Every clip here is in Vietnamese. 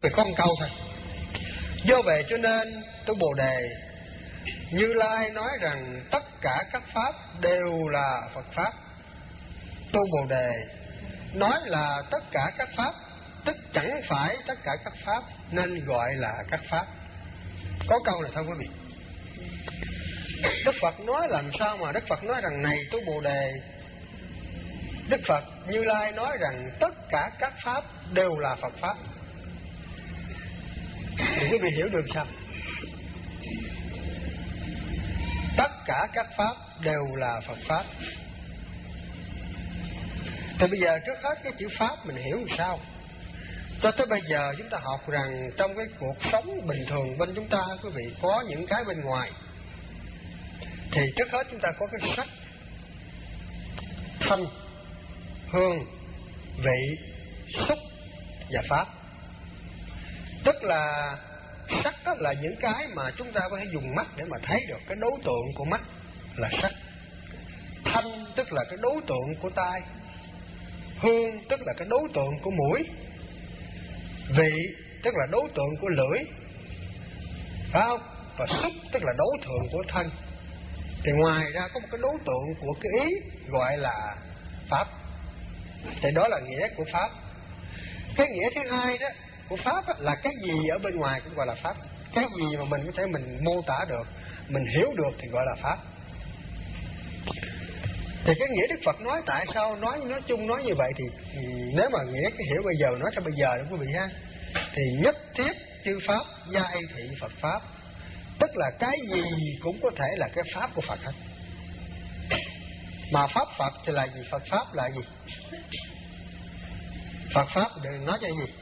Vì có một câu thôi. Do vậy cho nên tôi Bồ Đề, Như Lai nói rằng tất cả các pháp đều là Phật pháp. Tôi Bồ Đề nói là tất cả các pháp, tức chẳng phải tất cả các pháp nên gọi là các pháp. Có câu này thôi quý vị. Đức Phật nói làm sao mà Đức Phật nói rằng này tôi Bồ Đề, Đức Phật Như Lai nói rằng tất cả các pháp đều là Phật pháp. Thì quý vị hiểu được sao? Tất cả các pháp đều là Phật pháp. Thì bây giờ trước hết cái chữ pháp mình hiểu làm sao? Cho tới bây giờ chúng ta học rằng trong cái cuộc sống bình thường bên chúng ta, quý vị, có những cái bên ngoài. Thì trước hết chúng ta có cái sắc, thanh, hương, vị, xúc và pháp. Tức là sắc đó là những cái mà chúng ta có thể dùng mắt để mà thấy được. Cái đối tượng của mắt là sắc. Thanh tức là cái đối tượng của tai. Hương tức là cái đối tượng của mũi. Vị tức là đối tượng của lưỡi, phải không? Và xúc tức là đối tượng của thân. Thì ngoài ra có một cái đối tượng của cái ý gọi là pháp. Thì đó là nghĩa của pháp. Cái nghĩa thứ hai đó của pháp là cái gì ở bên ngoài cũng gọi là pháp. Cái gì mà mình có thể mình mô tả được, mình hiểu được thì gọi là pháp. Thì cái nghĩa Đức Phật nói tại sao nói chung nói như vậy thì nếu mà nghĩa cái hiểu bây giờ nói cho bây giờ đó quý vị ha, thì nhất thiết chư pháp giai thị Phật pháp. Tức là cái gì cũng có thể là cái pháp của Phật hết. Mà pháp Phật thì là gì? Phật pháp là gì? Phật pháp đừng nói cho gì?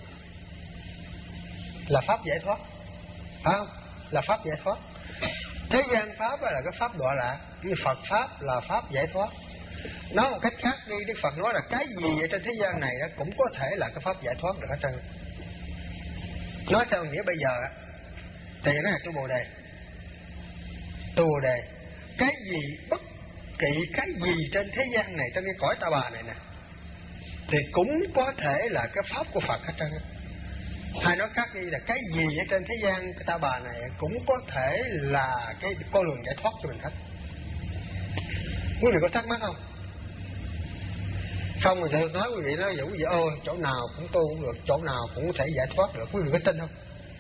Là pháp giải thoát, phải không? Là pháp giải thoát. Thế gian pháp là cái pháp đọa lạc, nhưng Phật pháp là pháp giải thoát. Nói một cách khác đi, Đức Phật nói là cái gì ở trên thế gian này đó cũng có thể là cái pháp giải thoát được hết trơn. Nói theo nghĩa bây giờ thì nó là tôi Bồ Đề. Tôi Bồ Đề, cái gì bất kỳ cái gì trên thế gian này, trên cái cõi ta bà này nè, thì cũng có thể là cái pháp của Phật hết trơn. Hay nói khác đi là cái gì ở trên thế gian cái ta bà này cũng có thể là cái con đường giải thoát cho mình hết. Quý vị có thắc mắc không? Không, người ta nói quý vị nói quý vị ơi, chỗ nào cũng tu cũng được, chỗ nào cũng có thể giải thoát được. Quý vị có tin không?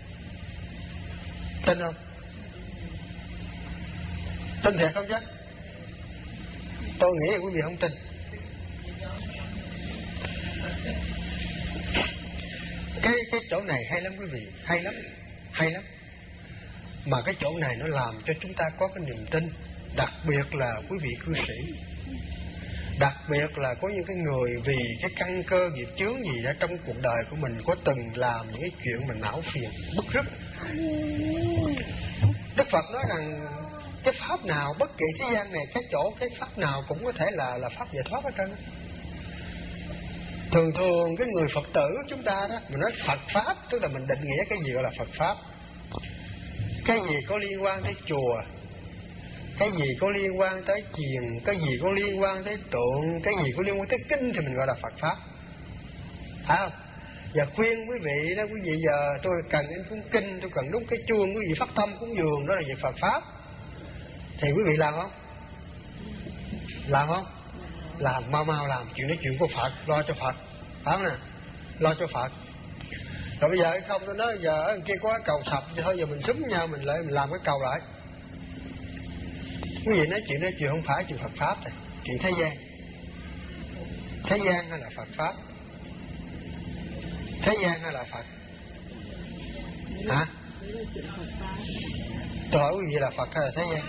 Tin không? Tin thiệt không chứ? Tôi nghĩ là quý vị không tin. Cái chỗ này hay lắm quý vị, hay lắm. Mà cái chỗ này nó làm cho chúng ta có cái niềm tin, đặc biệt là quý vị cư sĩ, đặc biệt là có những cái người vì cái căn cơ nghiệp chướng gì đó trong cuộc đời của mình có từng làm những cái chuyện mà não phiền, bức rứt. Đức Phật nói rằng cái pháp nào bất kỳ thế gian này, cái pháp nào cũng có thể là pháp giải thoát hết trơn. Thường cái người Phật tử của chúng ta đó, mình nói Phật pháp tức là mình định nghĩa cái gì gọi là Phật pháp. Cái gì có liên quan tới chùa, cái gì có liên quan tới chiền, cái gì có liên quan tới tượng, cái gì có liên quan tới kinh thì mình gọi là Phật pháp, phải không? Và khuyên quý vị đó, quý vị giờ tôi cần đến cúng kinh, tôi cần đúng cái chuông, quý vị phát tâm cúng dường, đó là việc Phật pháp. Thì quý vị làm không? Làm không? Làm, mau làm, chuyện đó chuyện của Phật, lo cho Phật, phải không nè? Lo cho Phật. Rồi bây giờ không, tôi nói giờ ở kia có cái cầu sập, thôi giờ mình súng nhau, mình lại mình làm cái cầu lại. Quý vị nói chuyện đó chuyện không phải chuyện Phật pháp này, chuyện thế gian. Thế gian hay là Phật pháp? Thế gian hay là Phật? Hả? Tôi hỏi quý vị là Phật hay là thế gian?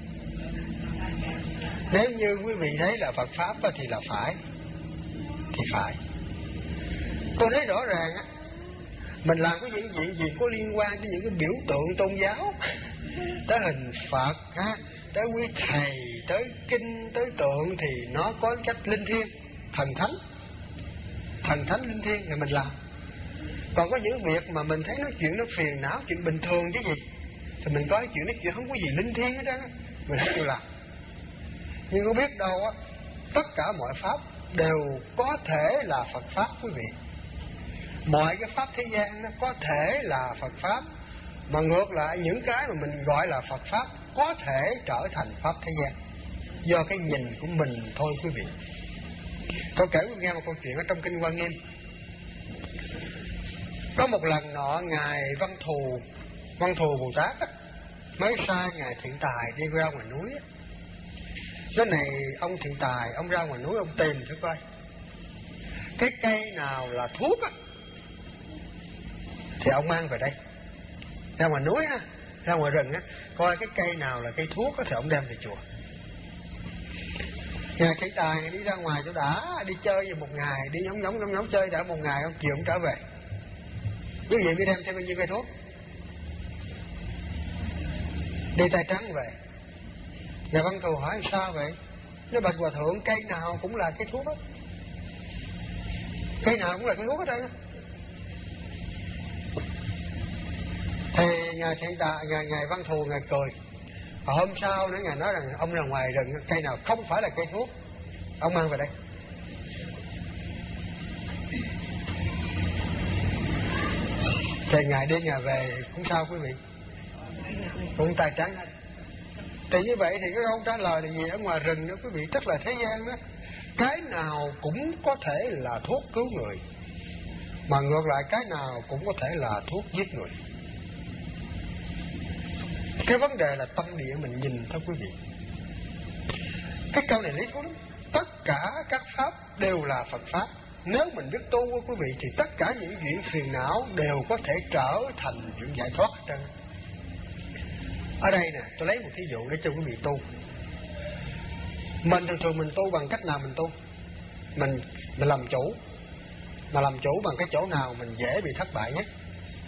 Nếu như quý vị thấy là Phật pháp thì là phải, thì phải. Tôi thấy rõ ràng á, mình làm cái những chuyện gì có liên quan đến những cái biểu tượng tôn giáo, tới hình Phật ha, tới quý thầy, tới kinh, tới tượng thì nó có cách linh thiêng, thần thánh linh thiêng thì mình làm. Còn có những việc mà mình thấy nói chuyện nó phiền não, chuyện bình thường chứ gì, thì mình có cái chuyện nói chuyện không có gì linh thiêng hết đó, mình không chịu làm. Nhưng có biết đâu á, tất cả mọi pháp đều có thể là Phật pháp quý vị. Mọi cái pháp thế gian nó có thể là Phật pháp, mà ngược lại những cái mà mình gọi là Phật pháp có thể trở thành pháp thế gian, do cái nhìn của mình thôi quý vị. Tôi kể nghe một câu chuyện ở trong Kinh Hoa Nghiêm. Có một lần nọ ngài Văn Thù Bồ Tát á, mới sai ngài Thiện Tài đi ra ngoài núi á. Cái này ông Thiện Tài ông ra ngoài núi ông tìm thử coi cái cây nào là thuốc á thì ông mang về đây. Ra ngoài núi á, ra ngoài rừng á, coi cái cây nào là cây thuốc á thì ông đem về chùa. Ngài Thiện Tài đi ra ngoài chỗ đã, đi chơi về một ngày, đi ngóng chơi đã một ngày, ông chiều ông trở về. Quý vị mới đem theo bao nhiêu cây thuốc? Đi tay trắng về. Ngài Văn Thù hỏi sao vậy? Nói bạch hòa thượng, cây nào cũng là cây thuốc đó, cây nào cũng là cây thuốc hết trơn. Thì ngài Thiện Tài, ngài Văn Thù ngài cười. Hôm sau nữa ngài nói rằng ông ra ngoài rừng, cây nào không phải là cây thuốc ông mang về đây. Thì ngài đi ngài về cũng sao quý vị, cũng tay trắng hết. Thì như vậy thì cái câu trả lời là gì? Ở ngoài rừng đó quý vị, tức là thế gian đó, cái nào cũng có thể là thuốc cứu người, mà ngược lại cái nào cũng có thể là thuốc giết người. Cái vấn đề là tâm địa mình nhìn thôi quý vị. Cái câu này lý thú lắm. Tất cả các pháp đều là Phật pháp. Nếu mình biết tu quý vị thì tất cả những chuyện phiền não đều có thể trở thành chuyện giải thoát hết trơn. Ở đây nè, tôi lấy một thí dụ để cho quý vị tu. Mình thường mình tu bằng cách nào mình tu? Mình làm chủ. Mà làm chủ bằng cái chỗ nào mình dễ bị thất bại nhất?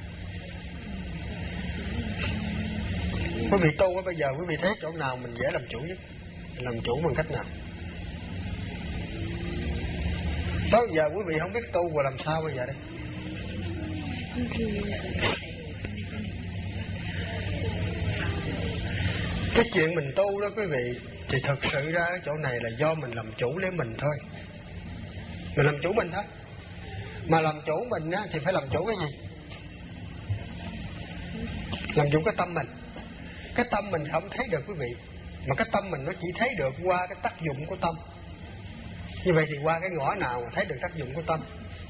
Quý vị tu bây giờ quý vị thấy chỗ nào mình dễ làm chủ nhất? Mình làm chủ bằng cách nào? Tới giờ quý vị không biết tu và làm sao bây giờ đây? Cái chuyện mình tu đó quý vị, thì thực sự ra ở chỗ này là do mình làm chủ lấy mình thôi. Mình làm chủ mình thôi. Mà làm chủ mình á, thì phải làm chủ cái gì? Làm chủ cái tâm mình. Cái tâm mình không thấy được quý vị, mà cái tâm mình nó chỉ thấy được qua cái tác dụng của tâm. Như vậy thì qua cái ngõ nào mà thấy được tác dụng của tâm?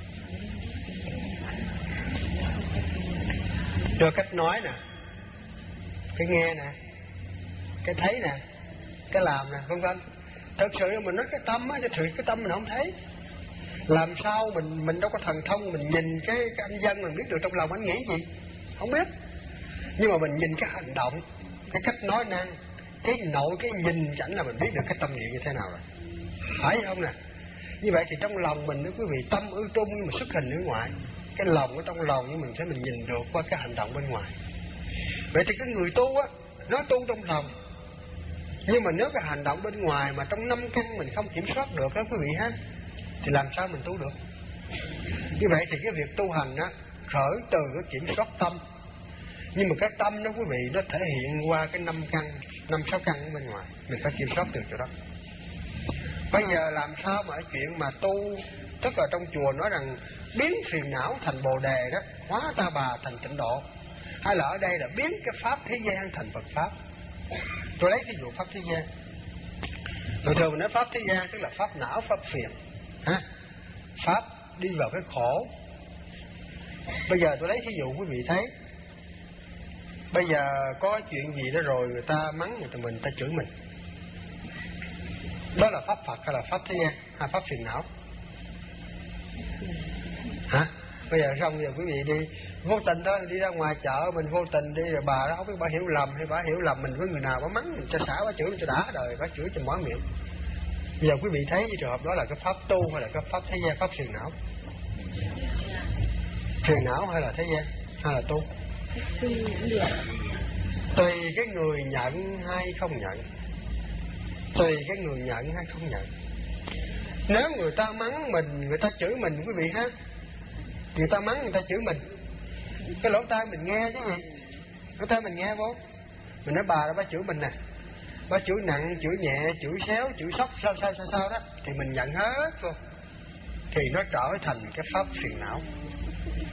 Được cách nói nè, cái nghe nè, cái thấy nè, cái làm nè, vân vân. Thật sự mình nói cái tâm á, chứ cái tâm mình không thấy. Làm sao mình đâu có thần thông mình nhìn cái anh dân mình biết được trong lòng anh nghĩ gì? Không biết. Nhưng mà mình nhìn cái hành động, cái cách nói năng, cái nội cái nhìn chẳng là mình biết được cái tâm niệm như thế nào rồi. Phải không nè? Như vậy thì trong lòng mình, quý vị, tâm ư trung nhưng mà xuất hình ở ngoài. Cái lòng ở trong lòng nhưng mình thấy mình nhìn được qua cái hành động bên ngoài. Vậy thì cái người tu á, nó tu trong lòng. Nhưng mà nếu cái hành động bên ngoài mà trong 5 căn mình không kiểm soát được đó quý vị ha, thì làm sao mình tu được? Như vậy thì cái việc tu hành á, khởi từ cái kiểm soát tâm. Nhưng mà cái tâm đó quý vị, nó thể hiện qua cái 5 căn, 5-6 căn ở bên ngoài. Mình phải kiểm soát được chỗ đó. Bây giờ làm sao mà chuyện mà tu, tức là trong chùa nói rằng biến phiền não thành bồ đề đó, hóa ta bà thành tịnh độ, hay là ở đây là biến cái pháp thế gian thành Phật pháp. Tôi lấy ví dụ pháp thế gian. Thường mình nói pháp thế gian tức là pháp não, pháp phiền, ha? Pháp đi vào cái khổ. Bây giờ tôi lấy ví dụ quý vị thấy, bây giờ có chuyện gì đó rồi người ta mắng người ta chửi mình, đó là pháp Phật hay là pháp thế gian hay pháp phiền não? Hả? Bây giờ xong giờ quý vị đi vô tình thôi, đi ra ngoài chợ mình vô tình đi rồi bà đó không biết bà hiểu lầm hay bà hiểu lầm mình với người nào, bà mắng mình cho xả, bà chửi mình cho đã đời, bà chửi cho mỏi miệng. Bây giờ quý vị thấy trường hợp đó là cái pháp tu hay là cái pháp thế gian, pháp phiền não? Phiền não hay là thế gian hay là tu? Tùy cái người nhận hay không nhận. Tùy cái người nhận hay không nhận. Nếu người ta mắng mình, người ta chửi mình quý vị ha, người ta mắng người ta chửi mình, cái lỗ tai mình nghe chứ gì, lỗ tai mình nghe vô, mình nói bà đó bà chửi mình nè, bà chửi nặng, chửi nhẹ, chửi xéo, chửi sóc sao đó, thì mình nhận hết vô, thì nó trở thành cái pháp phiền não.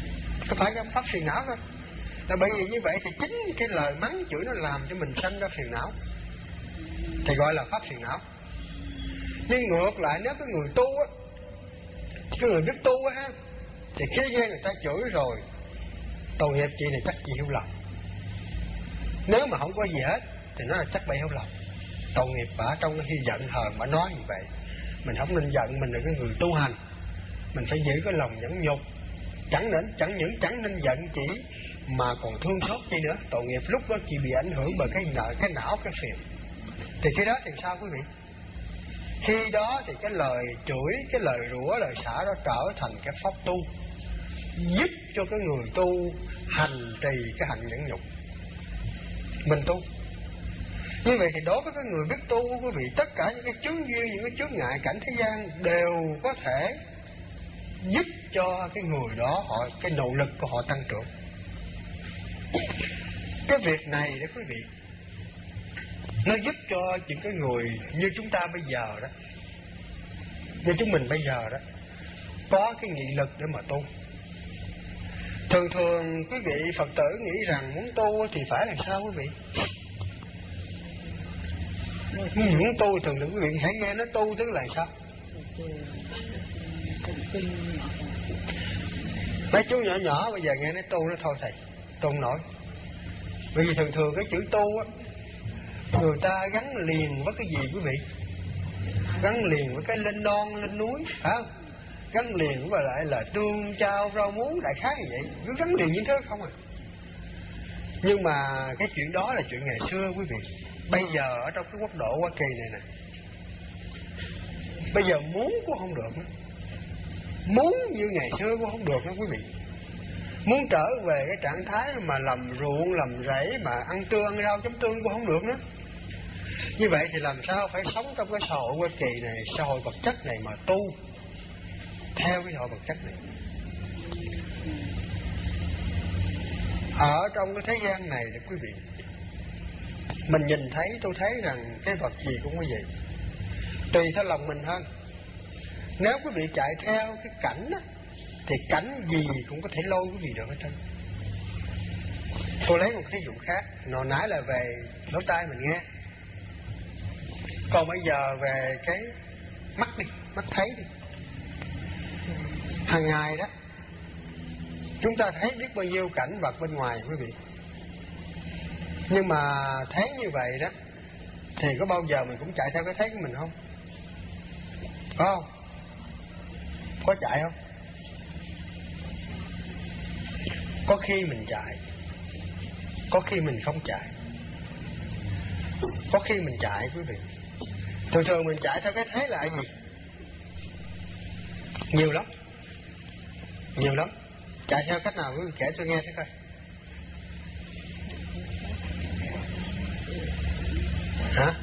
có phải cái pháp phiền não không? Là bởi vì như vậy thì chính cái lời mắng chửi nó làm cho mình sanh ra phiền não, thì gọi là pháp phiền não. Nhưng ngược lại nếu cái người tu á, cái người biết tu á, thì khi nghe người ta chửi rồi, tội nghiệp chị này chắc chị hiểu lầm. Nếu mà không có gì hết thì nó là chắc bậy hiểu lầm. Tội nghiệp bả trong cái khi giận hờn bả nói như vậy. Mình không nên giận, mình là cái người tu hành, mình phải giữ cái lòng nhẫn nhục. Chẳng nên giận chỉ mà còn thương xót chi nữa. Tội nghiệp lúc đó chị bị ảnh hưởng bởi cái não, cái phiền. Thì khi đó thì sao quý vị? Khi đó thì cái lời chửi, cái lời rủa, lời xả đó trở thành cái pháp tu, giúp cho cái người tu hành trì cái hạnh nhẫn nhục. Mình tu. Như vậy thì đối với cái người biết tu, quý vị, tất cả những cái chướng duyên, những cái chướng ngại cảnh thế gian đều có thể giúp cho cái người đó, cái nội lực của họ tăng trưởng. Cái việc này đó quý vị, nó giúp cho những cái người như chúng ta bây giờ đó, như chúng mình bây giờ đó, có cái nghị lực để mà tu. Thường quý vị Phật tử nghĩ rằng muốn tu thì phải làm sao quý vị? Muốn tu thường quý vị hãy nghe nó tu tức là sao? Mấy chú nhỏ bây giờ nghe nó tu nó thôi thầy, tu không nổi. Bởi vì thường cái chữ tu á, người ta gắn liền với cái gì quý vị? Gắn liền với cái lên non lên núi, phải không? Gắn liền với lại là tương trao rau muống, đại khái như vậy, cứ gắn liền như thế không à. Nhưng mà cái chuyện đó là chuyện ngày xưa quý vị. Bây giờ ở trong cái quốc độ Hoa Kỳ này nè, bây giờ muốn cũng không được nữa. Muốn như ngày xưa cũng không được nữa quý vị. Muốn trở về cái trạng thái mà làm ruộng, làm rẫy, mà ăn tương, ăn rau chấm tương cũng không được nữa. Như vậy thì làm sao phải sống trong cái xã hội Hoa Kỳ này, xã hội vật chất này mà tu theo cái xã hội vật chất này. Ở trong cái thế gian này nè quý vị, mình nhìn thấy, tôi thấy rằng cái vật gì cũng có vậy, tùy theo lòng mình hơn. Nếu quý vị chạy theo cái cảnh á, thì cảnh gì cũng có thể lôi quý vị được hết trơn. Tôi lấy một thí dụ khác, hồi nãy là về lỗ tai mình nghe, còn bây giờ về cái mắt đi, mắt thấy đi. Hàng ngày đó chúng ta thấy biết bao nhiêu cảnh vật bên ngoài quý vị. Nhưng mà thấy như vậy đó thì có bao giờ mình cũng chạy theo cái thấy của mình không? Có không? Có chạy không? Có khi mình chạy, có khi mình không chạy. Có khi mình chạy quý vị. Thường mình chạy theo cái thế là gì? Nhiều lắm. Nhiều lắm. Chạy theo cách nào quý vị kể tôi nghe thế coi. Hả?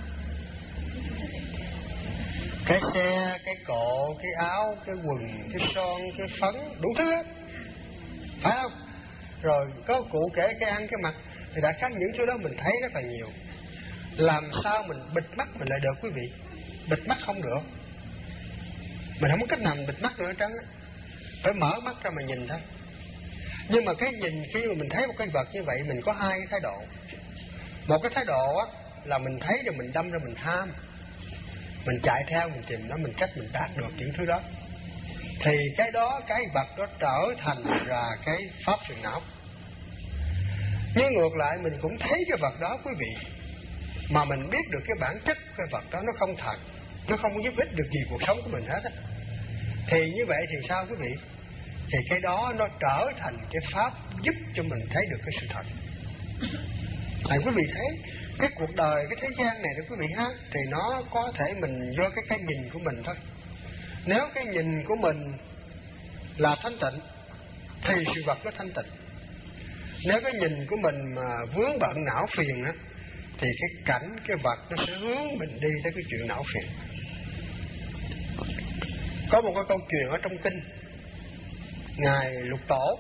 Cái xe, cái cộ, cái áo, cái quần, cái son, cái phấn, đủ thứ hết, phải không? Rồi có cụ kể cái ăn, cái mặc, thì đã khác những thứ đó mình thấy rất là nhiều. Làm sao mình bịt mắt mình lại được quý vị? Bịt mắt không được. Mình không có cách nào mình bịt mắt được hết trơn á. Phải mở mắt ra mà nhìn thôi. Nhưng mà cái nhìn khi mà mình thấy một cái vật như vậy, mình có hai cái thái độ. Một cái thái độ á là mình thấy rồi mình đâm ra mình tham, mình chạy theo, mình tìm nó, mình cách mình đạt được những thứ đó. Thì cái đó, cái vật đó trở thành là cái pháp phiền não. Nhưng ngược lại mình cũng thấy cái vật đó quý vị, mà mình biết được cái bản chất cái vật đó nó không thật, nó không có giúp ích được gì cuộc sống của mình hết á. Thì như vậy thì sao quý vị? Thì cái đó nó trở thành cái pháp giúp cho mình thấy được cái sự thật. Tại quý vị thấy cái cuộc đời, cái thế gian này đó quý vị ha, thì nó có thể mình do cái nhìn của mình thôi. Nếu cái nhìn của mình là thanh tịnh thì sự vật nó thanh tịnh. Nếu cái nhìn của mình mà vướng bận não phiền á, thì cái cảnh, cái vật nó sẽ hướng mình đi tới cái chuyện não phiền. Có một cái câu chuyện ở trong kinh Ngài Lục Tổ.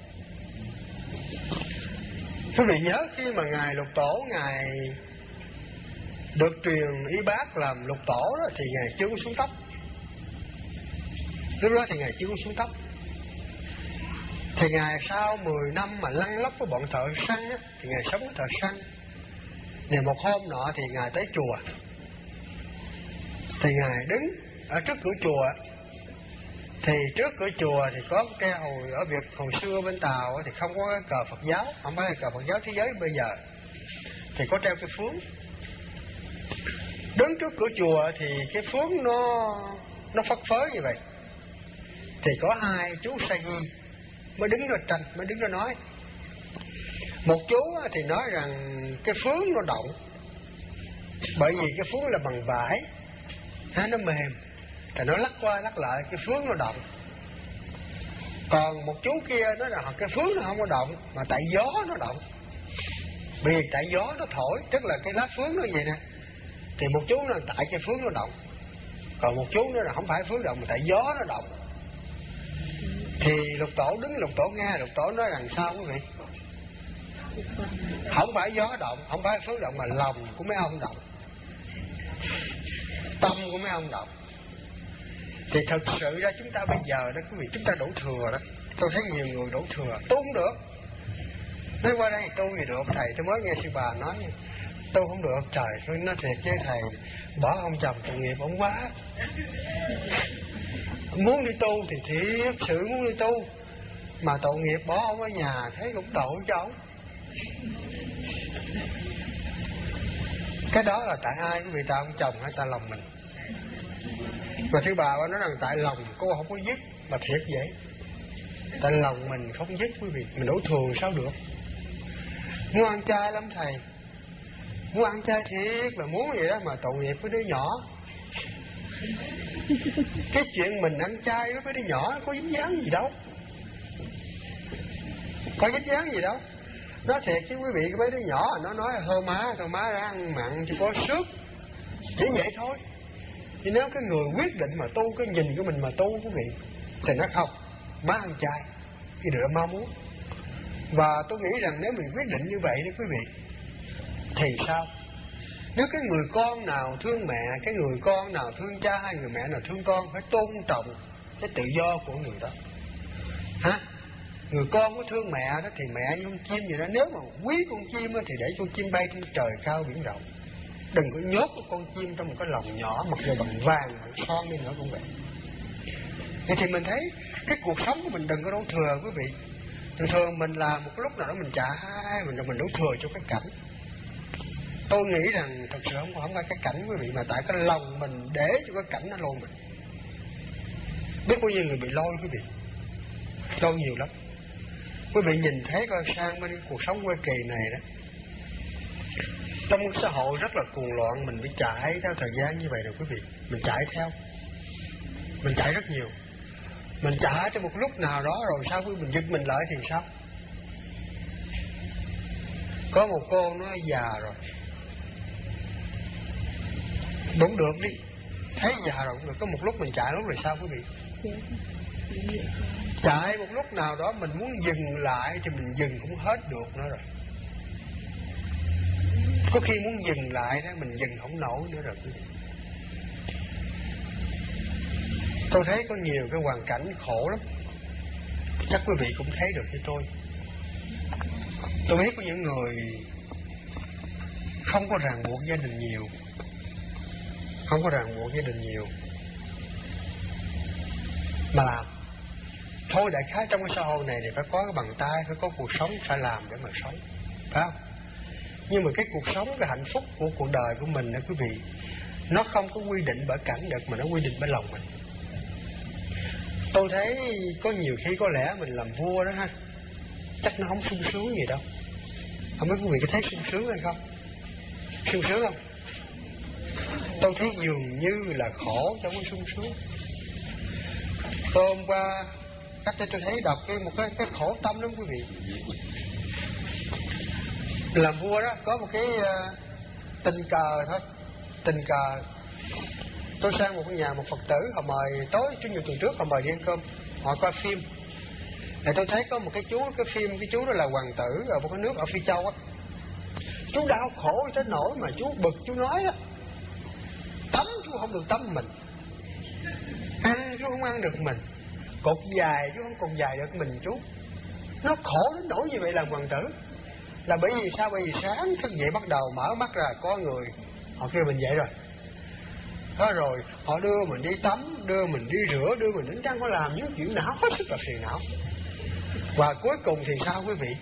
Quý vị nhớ khi mà Ngài Lục Tổ Ngài được truyền y bát làm Lục Tổ đó, thì Ngài chưa có xuống tóc. Lúc đó thì Ngài chưa có xuống tóc. Thì Ngài sau 10 năm mà lăn lóc với bọn thợ săn á, thì Ngài sống với thợ săn. Thì một hôm nọ thì Ngài tới chùa. Thì Ngài đứng ở trước cửa chùa. Thì trước cửa chùa thì có cái hồi xưa bên Tàu thì không có cái cờ Phật giáo, không phải là cờ Phật giáo thế giới bây giờ, thì có treo cái phướng. Đứng trước cửa chùa thì cái phướng nó phất phới như vậy. Thì có hai chú sa di mới đứng đó nói. Một chú thì nói rằng cái phướng nó động, bởi vì cái phướng là bằng vải, nó mềm, thì nó lắc qua lắc lại, cái phướng nó động. Còn một chú kia nói rằng cái phướng nó không có động, mà tại gió nó động. Vì tại gió nó thổi, tức là cái lá phướng nó vậy nè. Thì một chú nói tại cái phướng nó động, còn một chú nói là không phải phướng động mà tại gió nó động. Thì Lục Tổ đứng, Lục Tổ nghe, Lục Tổ nói rằng sao quý vị? Không phải gió động, không phải phướng động, mà lòng của mấy ông động, tâm của mấy ông động. Thì thực sự ra chúng ta bây giờ đó quý vị, chúng ta đổ thừa đó. Tôi thấy nhiều người đổ thừa, tu không được. Nói qua đây tu gì được thầy, tôi mới nghe sư bà nói tu không được. Trời, tôi nói thiệt với thầy, bỏ ông chồng tội nghiệp ông quá. Muốn đi tu thì thiệt sự muốn đi tu, mà tội nghiệp bỏ ông ở nhà thấy cũng tội cho ông. Cái đó là tại ai quý vị? Tại ông chồng hay tại lòng mình? Mà thứ bà nói rằng tại lòng cô không có dứt, mà thiệt vậy. Tại lòng mình không dứt quý vị, mình đổ thường sao được. Muốn ăn chay lắm thầy, muốn ăn chay thiệt là muốn vậy đó, mà tội nghiệp với đứa nhỏ. Cái chuyện mình ăn chay với đứa nhỏ có dính dáng gì đâu, có dính dáng gì đâu. Nói thiệt chứ quý vị, mấy đứa nhỏ nó nói thôi má ra ăn mặn cho có sức, chỉ vậy thôi. Chứ nếu cái người quyết định mà tu, cái nhìn của mình mà tu quý vị, thì nó không, má ăn chay thì được mau muốn. Và tôi nghĩ rằng nếu mình quyết định như vậy đó quý vị, thì sao? Nếu cái người con nào thương mẹ, cái người con nào thương cha, hay người mẹ nào thương con, phải tôn trọng cái tự do của người đó. Hả? Người con có thương mẹ đó thì mẹ như con chim vậy đó. Nếu mà quý con chim đó, thì để con chim bay trên trời cao biển rộng. Đừng có nhốt con chim trong một cái lồng nhỏ, mặc dù bằng vàng, bằng son đi nữa cũng vậy. Vậy thì mình thấy cái cuộc sống của mình đừng có đổ thừa quý vị. Thường mình làm một lúc nào đó mình mình đổ thừa cho cái cảnh. Tôi nghĩ rằng thật sự không phải cái cảnh quý vị, mà tại cái lòng mình để cho cái cảnh nó lôi mình. Biết bao nhiêu người bị lôi quý vị, lôi nhiều lắm. Quý vị nhìn thấy coi sang bên cuộc sống quê kỳ này đó, trong một xã hội rất là cuồng loạn, mình bị chạy theo thời gian như vậy rồi quý vị. Mình chạy theo, mình chạy rất nhiều. Mình chạy cho một lúc nào đó rồi sao quý vị, mình giật mình lại thì sao? Có một cô nó già rồi, đúng được đi, thấy già rồi cũng được. Có một lúc mình chạy lúc rồi sao quý vị? Chạy một lúc nào đó mình muốn dừng lại thì mình dừng cũng hết được nữa rồi. Có khi muốn dừng lại đó mình dừng không nổi nữa rồi quý vị. Tôi thấy có nhiều cái hoàn cảnh khổ lắm, chắc quý vị cũng thấy được với tôi. Tôi biết có những người không có ràng buộc gia đình nhiều, không có ràng buộc gia đình nhiều mà làm. Thôi đại khái trong cái xã hội này thì phải có cái bằng tay, phải có cuộc sống, phải làm để mà sống, phải không? Nhưng mà cái cuộc sống, cái hạnh phúc của cuộc đời của mình đó quý vị, nó không có quy định bởi cảnh được, mà nó quy định bởi lòng mình. Tôi thấy có nhiều khi có lẽ mình làm vua đó ha, chắc nó không sung sướng gì đâu. Không biết quý vị có thấy sung sướng hay không? Sung sướng không? Tôi thấy dường như là khổ chứ không có sung sướng. Hôm qua cách đây tôi thấy đọc một cái khổ tâm lắm quý vị. Làm vua đó có một cái tình cờ thôi, tình cờ tôi sang một cái nhà một Phật tử, họ mời tối Chủ nhật tuần trước, họ mời đi ăn cơm, họ coi phim. Thì tôi thấy có một cái chú, cái chú đó là hoàng tử ở một cái nước ở Phi Châu á. Chú đau khổ tới nỗi mà chú bực, chú nói á, tắm chú không được tắm mình, ăn chú không ăn được mình, cột dài chú không còn dài được mình chú. Nó khổ đến nỗi như vậy làm hoàng tử. Là bởi vì sao? Bởi vì sáng thức dậy bắt đầu mở mắt ra có người họ kêu mình dậy rồi. Đó rồi họ đưa mình đi tắm, đưa mình đi rửa, đưa mình đến trăng, có làm những chuyện não hết sức là phiền não. Và cuối cùng thì sao quý vị?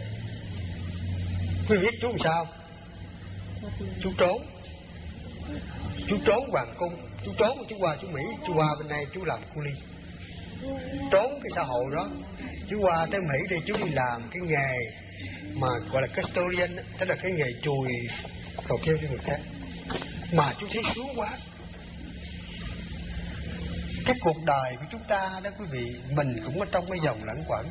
Quý vị biết chú làm sao? Chú trốn. Chú trốn hoàng cung. Chú trốn, chú qua chú Mỹ, chú qua bên đây chú làm cu ly. Trốn cái xã hội đó. Chú qua tới Mỹ đi, chú đi làm cái nghề mà gọi là custodian, tức là cái nghề chùi cầu kêu cho người khác. Mà chú thấy sướng quá. Cái cuộc đời của chúng ta đó quý vị, mình cũng ở trong cái dòng lẩn quẩn.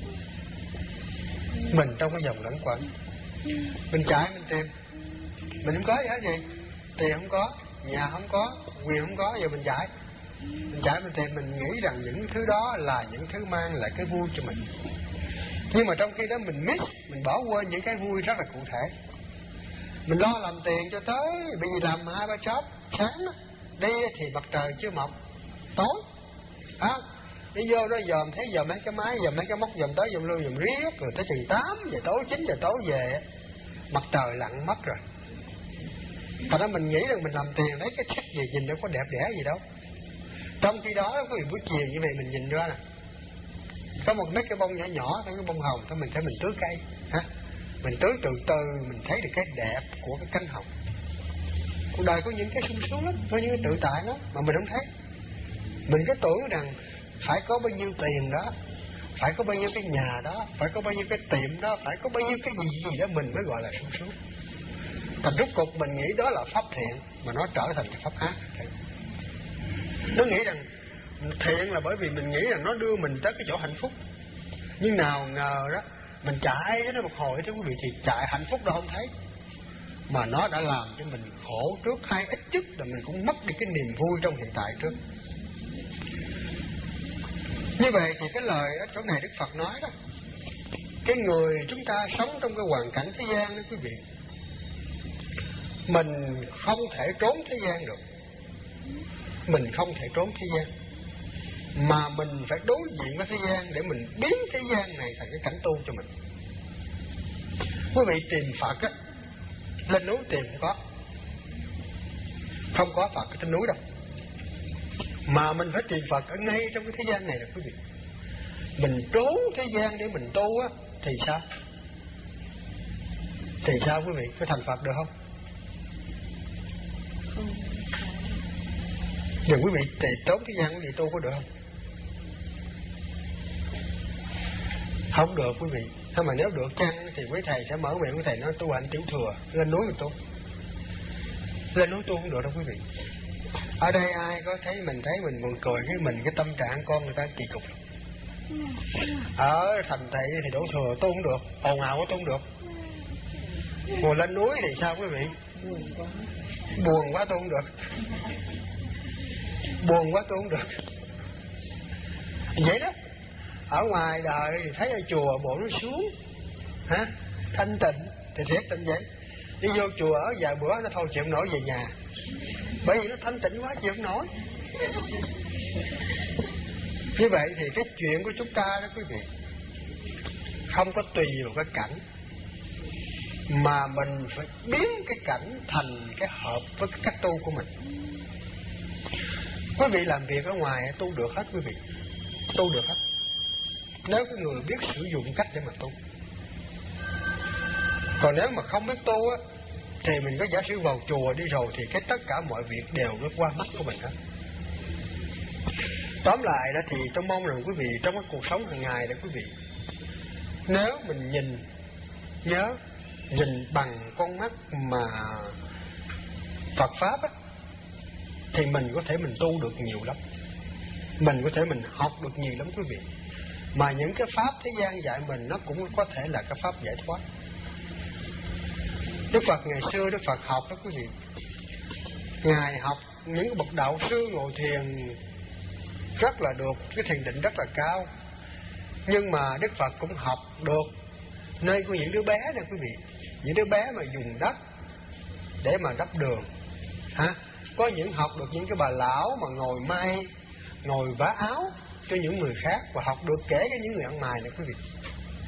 Mình trong cái dòng lẩn quẩn. Mình chạy mình tìm, mình không có gì hết gì. Tiền không có, nhà không có, quyền không có, giờ mình chạy. Mình chạy mình tìm, mình nghĩ rằng những thứ đó là những thứ mang lại cái vui cho mình. Nhưng mà trong khi đó mình miss, mình bỏ quên những cái vui rất là cụ thể. Mình lo làm tiền cho tới, bởi vì làm 2-3 job, sáng đó, đi thì mặt trời chưa mọc, tối, đi vô đó dòm, thấy dòm mấy cái máy, dòm mấy cái móc, dòm tới dòm lui, dòm riết, rồi tới chừng 8 giờ tối, 9 giờ tối về, mặt trời lặn mất rồi. Và đó mình nghĩ rằng mình làm tiền lấy cái sắc gì nhìn đâu có đẹp đẽ gì đâu. Trong khi đó có buổi chiều như vậy mình nhìn ra nè, có một mấy cái bông nhỏ nhỏ, cái bông hồng, thôi mình thấy mình tưới cây, mình tưới từ từ mình thấy được cái đẹp của cái cánh hồng. Cuộc đời có những cái sung sướng lắm, có những cái tự tại lắm mà mình không thấy. Mình cứ tưởng rằng phải có bao nhiêu tiền đó, phải có bao nhiêu cái nhà đó, phải có bao nhiêu cái tiệm đó, phải có bao nhiêu cái gì đó mình mới gọi là sung sướng. Thành rốt cuộc mình nghĩ đó là pháp thiện mà nó trở thành cái pháp ác. Nó nghĩ rằng thiện là bởi vì mình nghĩ rằng nó đưa mình tới cái chỗ hạnh phúc. Nhưng nào ngờ đó, mình chạy cho nó một hồi thưa quý vị, thì chạy hạnh phúc đâu không thấy, mà nó đã làm cho mình khổ trước, hay ít nhất là mình cũng mất đi cái niềm vui trong hiện tại trước. Như vậy thì cái lời ở chỗ này Đức Phật nói đó, cái người chúng ta sống trong cái hoàn cảnh thế gian đó quý vị, mình không thể trốn thế gian được. Mình không thể trốn thế gian, mà mình phải đối diện với thế gian để mình biến thế gian này thành cái cảnh tu cho mình. Quý vị tìm Phật á, lên núi tìm không có Phật ở trên núi đâu, mà mình phải tìm Phật ở ngay trong cái thế gian này nè quý vị. Mình trốn thế gian để mình tu á thì sao? Thì sao quý vị, có thành Phật được không? Giờ quý vị trốn thế gian quý vị tu có được không? Không được quý vị. Thế mà nếu được chăng thì quý thầy sẽ mở miệng, quý thầy nói tu hành tiểu thừa, lên núi mình tu. Lên núi tu không được đâu quý vị. Ở đây ai có thấy mình buồn cười cái tâm trạng con người ta kỳ cục. Ở thành thị thì đổ thừa tu không được, ồn ào tu không được. Ngồi lên núi thì sao quý vị? Buồn quá tu không được. Buồn quá tu không được. Vậy đó. Ở ngoài đời thì thấy ở chùa bộ nó xuống, thanh tịnh thì thiệt tình vậy. Đi vô chùa ở vài bữa nó thôi chịu không nổi về nhà, bởi vì nó thanh tịnh quá chịu không nổi. Như vậy thì cái chuyện của chúng ta đó quý vị, không có tùy vào cái cảnh, mà mình phải biến cái cảnh thành cái hợp với cái cách tu của mình. Quý vị làm việc ở ngoài tu được hết quý vị, tu được hết, nếu cái người biết sử dụng cách để mà tu. Còn nếu mà không biết tu á, thì mình có giả sử vào chùa đi rồi thì cái tất cả mọi việc đều nó qua mắt của mình hết. Tóm lại đó thì tôi mong rằng quý vị trong cái cuộc sống hàng ngày đó quý vị, nếu mình nhìn bằng con mắt mà Phật Pháp á, thì mình có thể mình tu được nhiều lắm. Mình có thể mình học được nhiều lắm quý vị. Mà những cái pháp thế gian dạy mình nó cũng có thể là cái pháp giải thoát. Đức Phật ngày xưa Đức Phật học đó quý vị, Ngài học những cái bậc đạo sư ngồi thiền rất là được, cái thiền định rất là cao. Nhưng mà Đức Phật cũng học được nơi của những đứa bé nè quý vị, những đứa bé mà dùng đất để mà đắp đường, có những học được những cái bà lão mà ngồi may, ngồi vá áo cho những người khác, và học được kể cả những người ăn mày nè quý vị.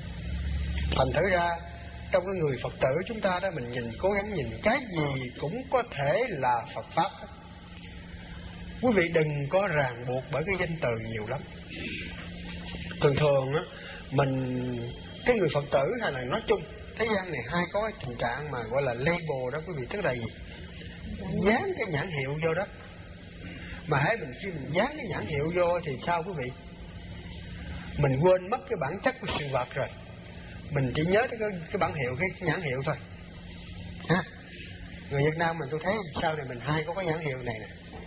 Thành thử ra trong cái người Phật tử chúng ta đó, mình nhìn, cố gắng nhìn cái gì cũng có thể là Phật pháp hết. Quý vị đừng có ràng buộc bởi cái danh từ nhiều lắm. Thường thường á, cái người Phật tử hay là nói chung thế gian này hay có cái tình trạng mà gọi là label đó quý vị, tức là gì? Dán cái nhãn hiệu vô đó. Mà hễ khi mình dán cái nhãn hiệu vô thì sao quý vị? Mình quên mất cái bản chất của sự vật rồi. Mình chỉ nhớ tới cái bản hiệu, cái nhãn hiệu thôi. Ha? Người Việt Nam mình tôi thấy sau này mình hay có cái nhãn hiệu này nè.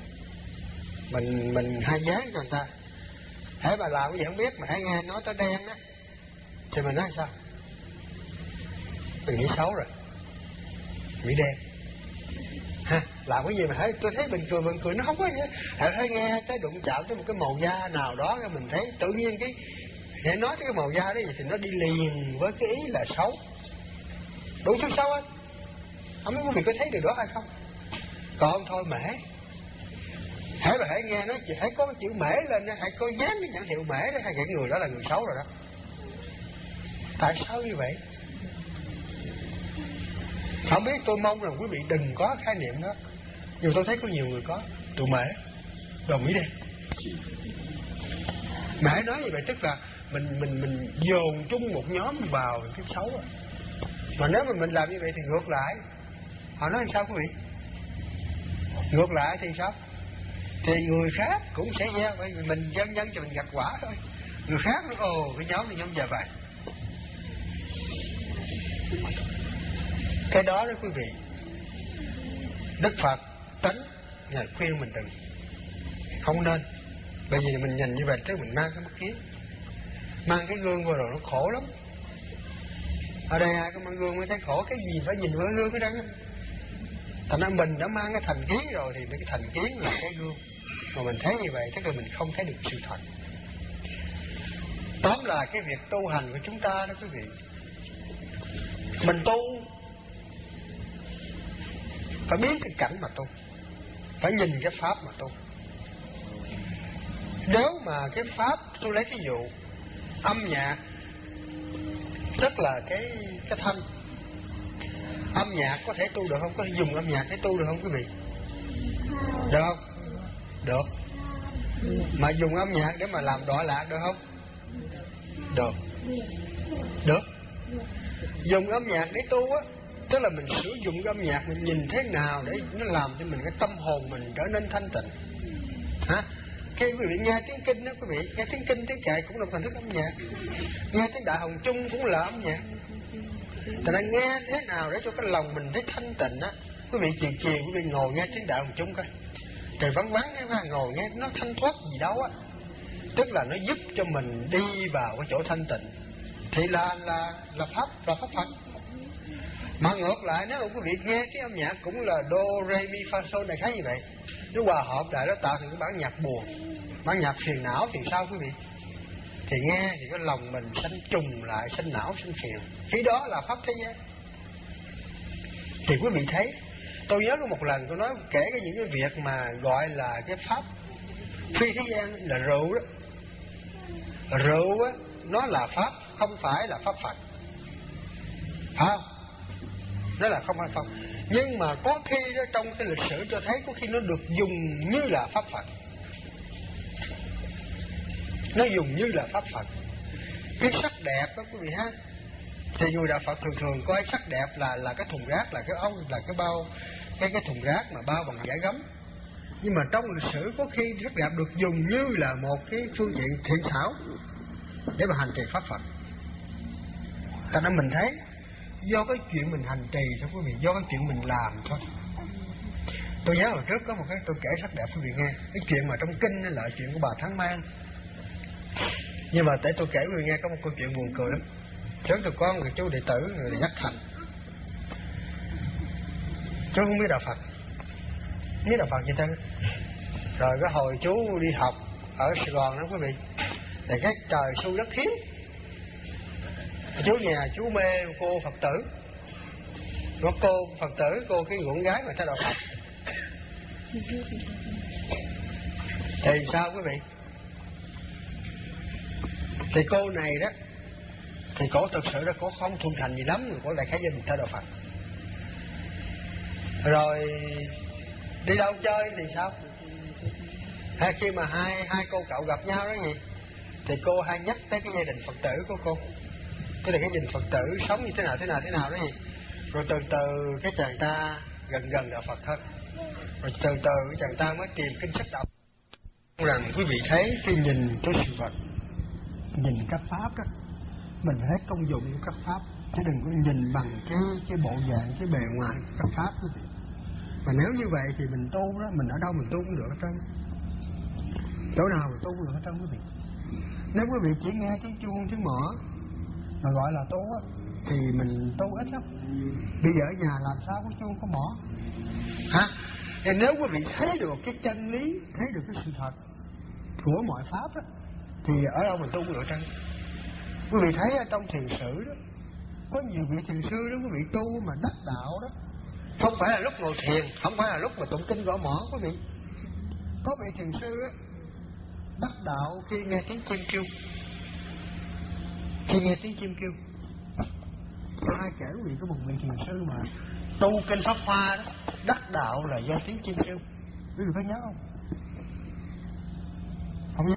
Mình hay dán cho người ta. Hễ bà làm cái gì không biết mà hãy nghe nói tới đen đó thì mình nói sao? Mình nghĩ xấu rồi, nghĩ đen. Ha, làm cái gì mà hãy tôi thấy bình cười nó không có gì. Hãy nghe tới đụng chạm tới một cái màu da nào đó mình thấy tự nhiên cái hãy nói tới cái màu da đó thì nó đi liền với cái ý là xấu. Đủ thứ xấu hết. Không biết quý vị có thấy điều đó hay không? Còn thôi mễ. Hãy nghe nói hãy có cái chữ mễ lên, hãy có dán cái nhãn hiệu mễ đó, hay cái người đó là người xấu rồi đó. Tại sao như vậy? Không biết, tôi mong rằng quý vị đừng có khái niệm đó. Nhưng tôi thấy có nhiều người có. Tụi mễ, đồ Mỹ đen. Mà hãy nói như vậy tức là mình dồn chung một nhóm vào cái xấu rồi. Mà nếu mà mình làm như vậy thì ngược lại. Họ nói làm sao quý vị? Ngược lại thì sao? Thì người khác cũng sẽ gieo. Bởi vì mình dân cho mình gặt quả thôi. Người khác nói ồ cái nhóm này nhóm già vàng. Cái đó quý vị, Đức Phật tánh Ngài khuyên mình đừng, không nên. Bởi vì mình nhìn như vậy tức mình mang cái mắt kiến, mang cái gương vào rồi nó khổ lắm. Ở đây ai có mang gương mới thấy khổ, cái gì phải nhìn vào gương cái đó. Thành ra mình đã mang cái thành kiến rồi thì cái thành kiến là cái gương. Mà mình thấy như vậy tức là mình không thấy được sự thật. Tóm lại cái việc tu hành của chúng ta đó quý vị, mình tu phải biết cái cảnh mà tu, phải nhìn cái pháp mà tu. Nếu mà cái pháp, tôi lấy ví dụ âm nhạc, tức là cái thanh. Âm nhạc có thể tu được không? Có thể dùng âm nhạc để tu được không quý vị? Được không? Được. Mà dùng âm nhạc để mà làm đọa lạc được không? Được. Được. Dùng âm nhạc để tu á, tức là mình sử dụng âm nhạc, mình nhìn thế nào để nó làm cho mình cái tâm hồn mình trở nên thanh tịnh. Hả? Khi quý vị nghe tiếng kinh đó quý vị, nghe tiếng kinh, tiếng kệ cũng là một hình thức âm nhạc. Nghe tiếng Đại Hồng Chung cũng là âm nhạc. Thành ra nghe thế nào để cho cái lòng mình thấy thanh tịnh á. Quý vị chiều quý vị ngồi nghe tiếng Đại Hồng Chung coi. Trời vắng vắng ngồi nghe nó thanh thoát gì đâu á. Tức là nó giúp cho mình đi vào cái chỗ thanh tịnh. Thì là pháp Phật. Mà ngược lại nếu mà quý vị nghe cái âm nhạc cũng là do re mi fa sol này khá như vậy, nó hòa hợp lại nó tạo thành cái bản nhạc buồn, bản nhạc phiền não thì sao quý vị? Thì nghe thì cái lòng mình sanh trùng lại, sanh não sanh phiền. Khi đó là pháp thế gian. Thì quý vị thấy, tôi nhớ có một lần tôi nói kể những cái việc mà gọi là cái pháp phi thế gian là rượu đó. Rượu á, nó là pháp, không phải là pháp Phật. Phải không? Nó là không phải Phật. Nhưng mà có khi đó trong cái lịch sử cho thấy có khi nó được dùng như là pháp Phật. Nó dùng như là pháp Phật. Cái sắc đẹp đó quý vị ha. Thì người đạo Phật thường coi sắc đẹp là cái thùng rác, là cái ống, là cái bao, cái thùng rác mà bao bằng vải gấm. Nhưng mà trong lịch sử có khi sắc đẹp được dùng như là một cái phương tiện thiện xảo để mà hành trì pháp Phật. Thành ra mình thấy do cái chuyện mình hành trì thôi quý vị, do cái chuyện mình làm thôi. Tôi nhớ hồi trước có một cái tôi kể sắc đẹp quý vị nghe, cái chuyện mà trong kinh là chuyện của bà Tháng Mang. Nhưng mà để tôi kể quý vị nghe có một câu chuyện buồn cười lắm. Trước tôi có người chú đệ tử, người Nhất Thành. Chú không biết đạo Phật, biết đạo Phật gì thế. Rồi cái hồi chú đi học ở Sài Gòn đó quý vị, thì cái trời xu đất hiếm. Chú nhà chú mê cô Phật tử. Có cô Phật tử, cô cái con gái mà theo đạo Phật. Thì sao quý vị? Thì cô này đó thì cổ thực sự là cổ không thuần thành gì lắm, cổ lại khai dân theo đạo Phật. Rồi đi đâu chơi thì sao? Hay khi mà hai cô cậu gặp nhau đó gì thì cô hay nhắc tới cái gia đình Phật tử của cô, tức là cái gia đình Phật tử sống như thế nào đó gì. Rồi từ từ cái chàng ta gần đạo Phật hơn, rồi từ từ cái chàng ta mới tìm kinh sách đọc. Rằng quý vị thấy cái nhìn cái sự vật, nhìn các pháp đó, mình phải thấy công dụng của các pháp, chứ đừng có nhìn bằng cái bộ dạng, cái bề ngoài của các pháp quý vị. Mà nếu như vậy thì mình tu đó, mình ở đâu mình tu cũng được hết trơn, chỗ nào mình tu cũng được hết trơn quý vị. Nếu quý vị chỉ nghe tiếng chuông tiếng mõ mà gọi là tu á, thì mình tu ít lắm. Bây giờ ở nhà làm sao có chuông có mõ hả? Thì nếu quý vị thấy được cái chân lý, thấy được cái sự thật của mọi pháp đó, thì ở đâu mình tu cũng được trơn. Quý vị thấy ở trong thiền sử đó, có nhiều vị thiền sư đó quý vị tu mà đắc đạo đó, không phải là lúc ngồi thiền, không phải là lúc mà tụng kinh gõ mõ quý vị. Có vị thiền sư đó đắc đạo khi nghe tiếng chim kêu, khi nghe tiếng chim kêu. Có ai kể quý vị có một vị thiền sư mà tu kinh Pháp Hoa đó, đắc đạo là do tiếng chim kêu. Quý vị có nhớ không? Không nhớ?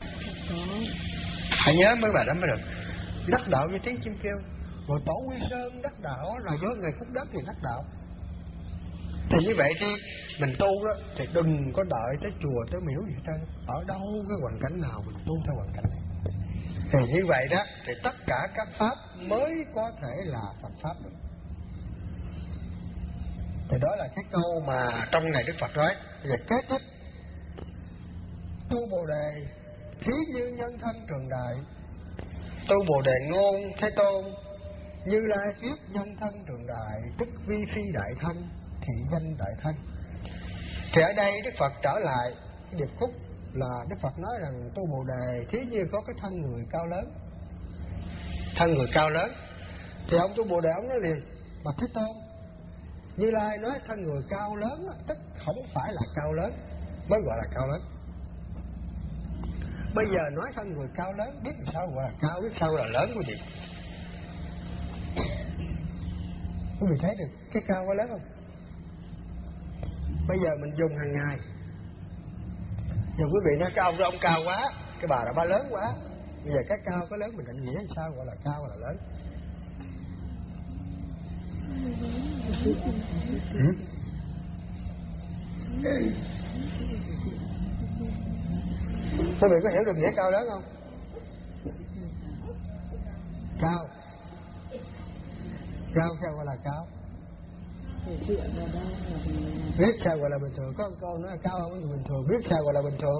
Phải nhớ mấy bài đó mới được. Đắc đạo do tiếng chim kêu. Rồi Tổ Quy Sơn đắc đạo là do người khúc đất thì đắc đạo. Thì như vậy thì mình tu đó thì đừng có đợi tới chùa tới miếu gì hết trơn. Ở đâu cái hoàn cảnh nào mình tu theo hoàn cảnh này. Thì như vậy đó thì tất cả các pháp mới có thể là Phật pháp được. Thì đó là cái câu mà trong này Đức Phật nói. Và kế tiếp: tu Bồ Đề thí như nhân thân trường đại. Tu Bồ Đề ngôn Thế Tôn, Như Lai thuyết nhân thân trường đại, tức vi phi đại thân, thị danh đại thân. Thì ở đây Đức Phật trở lại cái điệp khúc là Đức Phật nói rằng tu Bồ Đề thí như có cái thân người cao lớn. Thân người cao lớn. Thì ông tu Bồ Đề ông nói liền: mà Thế Tôn, Như Lai nói thân người cao lớn, tức không phải là cao lớn mới gọi là cao lớn. Bây giờ nói thân người cao lớn, biết làm sao gọi là cao, biết sao là lớn quý vị. Quý vị thấy được cái cao có lớn không? Bây giờ mình dùng hàng ngày. Giờ quý vị nói cái ông đó ông cao quá, cái bà là ba lớn quá. Bây giờ cái cao có lớn mình định nghĩa làm sao gọi là cao gọi là lớn. Quý vị có hiểu được nghĩa cao lớn không? Cao sao gọi là cao? Biết sao gọi là bình thường. Có một câu nói là cao không là bình thường. Biết sao gọi là bình thường?